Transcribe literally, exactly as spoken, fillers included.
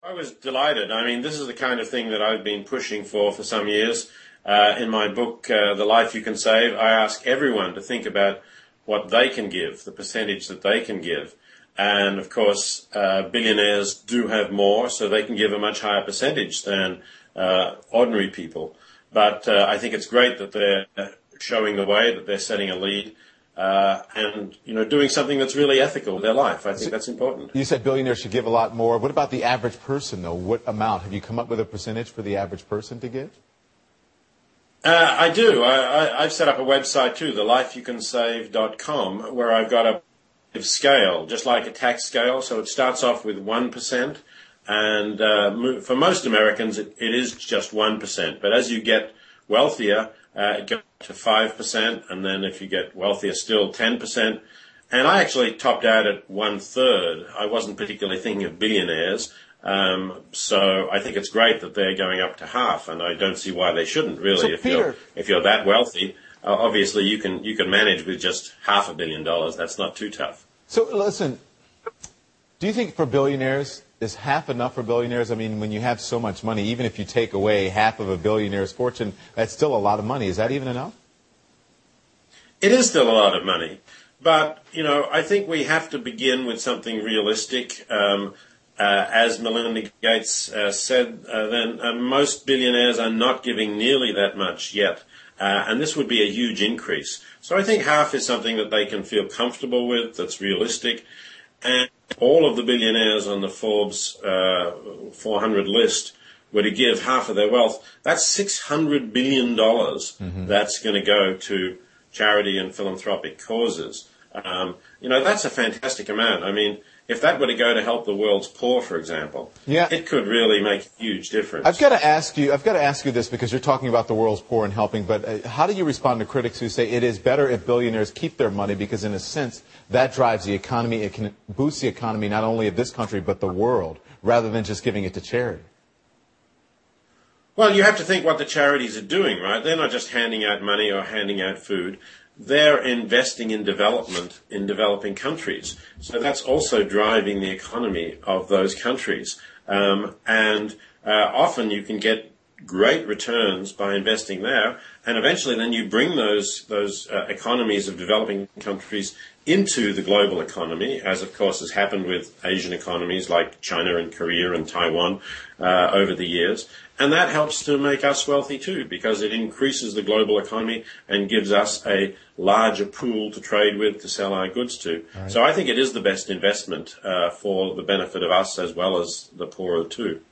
I was delighted. I mean, this is the kind of thing that I've been pushing for for some years. Uh, in my book, uh, The Life You Can Save, I ask everyone to think about what they can give, the percentage that they can give. And, of course, uh, billionaires do have more, so they can give a much higher percentage than uh, ordinary people. But uh, I think it's great that they're showing the way, that they're setting a lead. Uh, and, you know, doing something that's really ethical with their life. I think that's important. You said billionaires should give a lot more. What about the average person, though? What amount? Have you come up with a percentage for the average person to give? Uh, I do. I, I, I've set up a website, too, the life you can save dot com, where I've got a scale, just like a tax scale. So it starts off with one percent. And uh, for most Americans, it, it is just one percent. But as you get wealthier, uh, it goes to five percent, and then if you get wealthier still, ten percent. And I actually topped out at one-third. I wasn't particularly thinking of billionaires, um, so I think it's great that they're going up to half, and I don't see why they shouldn't, really. So if, Peter, you're, if you're that wealthy, uh, obviously you can, you can manage with just half a billion dollars. That's not too tough. So, listen, do you think for billionaires, is half enough for billionaires? I mean, when you have so much money, even if you take away half of a billionaire's fortune, that's still a lot of money. Is that even enough? It is still a lot of money. But, you know, I think we have to begin with something realistic. Um, uh, as Melinda Gates uh, said, uh, then uh, most billionaires are not giving nearly that much yet. Uh, and this would be a huge increase. So I think half is something that they can feel comfortable with, that's realistic. And all of the billionaires on the Forbes uh, four hundred list were to give half of their wealth. That's six hundred billion dollars mm-hmm. that's going to go to charity and philanthropic causes. Um, you know, that's a fantastic amount. I mean, if that were to go to help the world's poor, for example, yeah. it could really make a huge difference. I've got to ask you, I've got to ask you this because you're talking about the world's poor and helping, but uh, how do you respond to critics who say it is better if billionaires keep their money because, in a sense, that drives the economy, it can boost the economy not only of this country but the world, rather than just giving it to charity? Well, you have to think what the charities are doing, right? They're not just handing out money or handing out food. They're investing in development in developing countries. So that's also driving the economy of those countries. Um, and uh, often you can get great returns by investing there. And eventually then you bring those, those uh, economies of developing countries into the global economy, as of course has happened with Asian economies like China and Korea and Taiwan uh, over the years. And that helps to make us wealthy too, because it increases the global economy and gives us a larger pool to trade with, to sell our goods to. Right. So I think it is the best investment uh, for the benefit of us as well as the poorer too.